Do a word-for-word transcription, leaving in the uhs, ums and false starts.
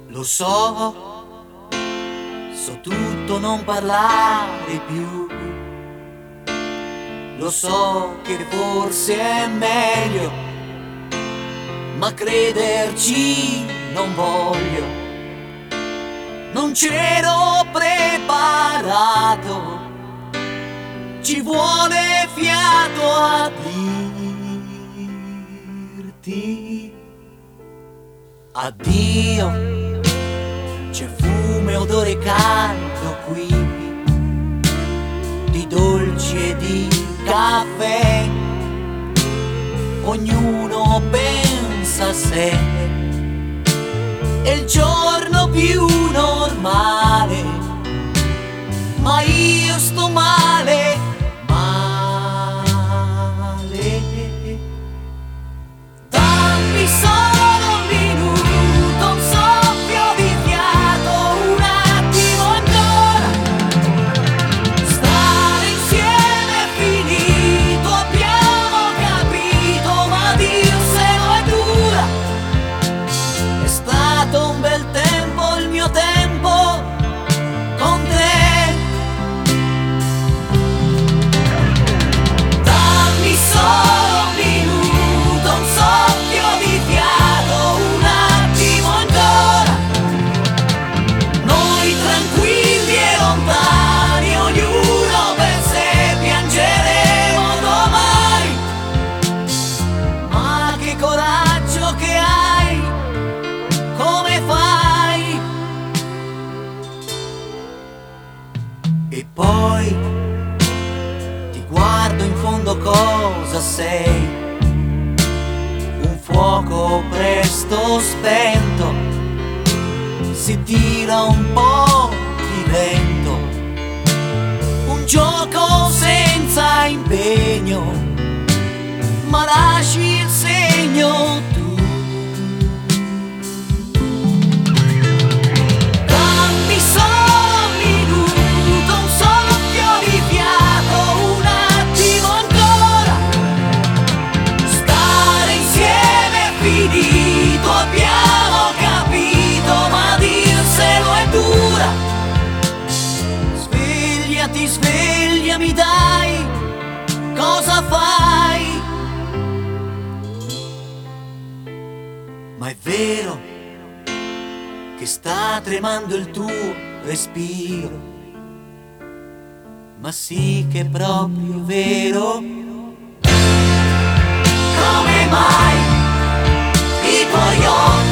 Lo so, so tutto, non parlare più. Lo so che forse è meglio, ma crederci non voglio. Non c'ero preparato, ci vuole fiato a dirti addio. C'è fumo e odore caldo qui, di dolci e di caffè. Ognuno pensa a sé, è il giorno più normale, ma io sto male, male. Dammi solo un minuto, un soffio di fiato, un attimo ancora. Stare insieme è finito, abbiamo capito, ma dirselo è dura. È stato un bel tempo il mio tempo con te. Dammi solo un minuto, un soffio di fiato, un attimo ancora. Noi tranquilli e lontani, ognuno per sé, piangeremo domani. Ma che coraggio che hai, come fai? E poi ti guardo in fondo, cosa sei? Un fuoco presto spento, si tira un po' di vento, un gioco senza impegno, ma lasci il segno tu. Dammi solo un minuto, un soffio di fiato, un attimo ancora. Stare insieme è finito, abbiamo capito, ma dirselo è dura. Svegliati, svegliami dai, cosa fai? Ma è vero che sta tremando il tuo respiro, ma sì che è proprio vero. Come mai i tuoi occhi